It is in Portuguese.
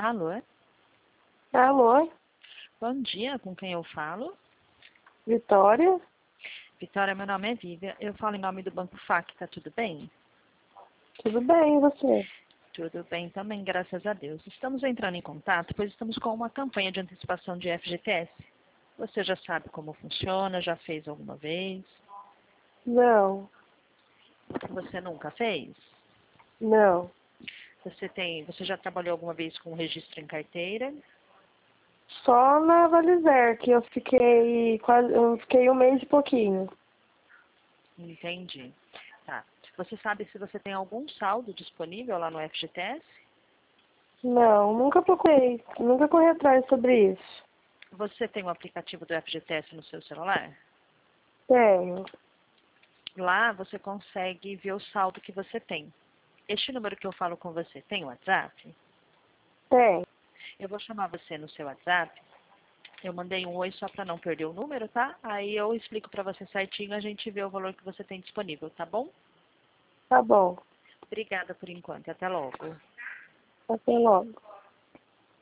Alô? Alô, Bom dia, com quem eu falo? Vitória? Vitória, meu nome é Vivian. Eu falo em nome do Banco FAC, tá tudo bem? Tudo bem, e você? Tudo bem também, graças a Deus. Estamos entrando em contato, pois estamos com uma campanha de antecipação de FGTS. Você já sabe como funciona? Já fez alguma vez? Não, Você nunca fez? não. Você já trabalhou alguma vez com registro em carteira? Só na Valizer, que eu fiquei um mês e pouquinho. Entendi. Tá. Você sabe se você tem algum saldo disponível lá no FGTS? Não, nunca procurei, nunca corri atrás sobre isso. Você tem o aplicativo do FGTS no seu celular? Tenho, Lá você consegue ver o saldo que você tem. Este número que eu falo com você tem WhatsApp? tenho. Eu vou chamar você no seu WhatsApp. Eu mandei um oi só para não perder o número, tá? Aí eu explico para você certinho, a gente vê o valor que você tem disponível, tá bom? Tá bom, Obrigada por enquanto. Até logo. até logo.